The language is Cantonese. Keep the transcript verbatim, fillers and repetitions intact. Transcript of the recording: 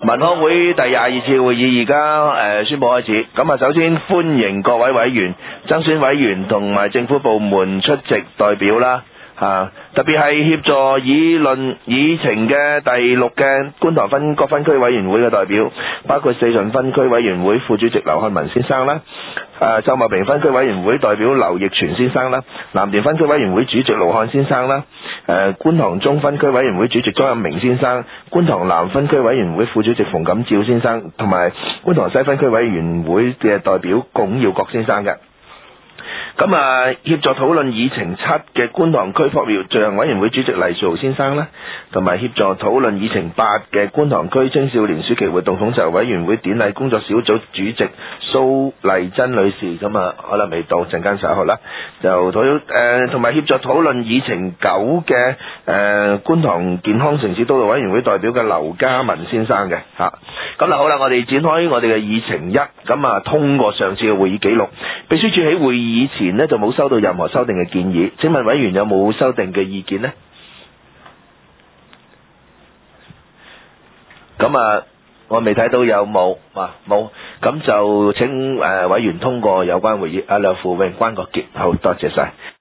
民康會第廿二次會議而家誒宣布開始。咁啊，首先歡迎各位委員、爭選委員同埋政府部門出席代表啦。啊，特別係協助議論議程嘅第六嘅觀塘分各分區委員會嘅代表，包括四順分區委員會副主席劉漢文先生啦，誒秀茂坪分區委員會代表劉奕全先生啦，藍田分區委員會主席盧漢先生啦，誒觀塘中分區委員會主席莊任明先生，觀塘南分區委員會副主席馮錦照先生，同埋觀塘西分區委員會嘅代表龔耀國先生嘅。咁啊，協助討論議程七嘅觀塘區撲滅罪行委員會主席黎樹豪先生啦，同埋協助討論議程八嘅觀塘區青少年暑期活動統籌委員會典禮工作小組主席蘇麗珍女士，咁啊可能未到，陣間稍後啦，就討誒同埋協助討論議程九嘅誒觀塘健康城市督導委員會代表嘅劉家文先生嘅嚇。咁嗱好啦，我哋展開我哋嘅議程一，咁啊通過上次嘅會議記錄，秘書處喺會議前呢就冇收到任何修訂嘅建議，請問委員有冇修訂嘅意見呢？咁啊，我未睇到有冇啊冇，咁就請誒委員通過有關會議。阿梁富榮、關國傑，好多謝晒。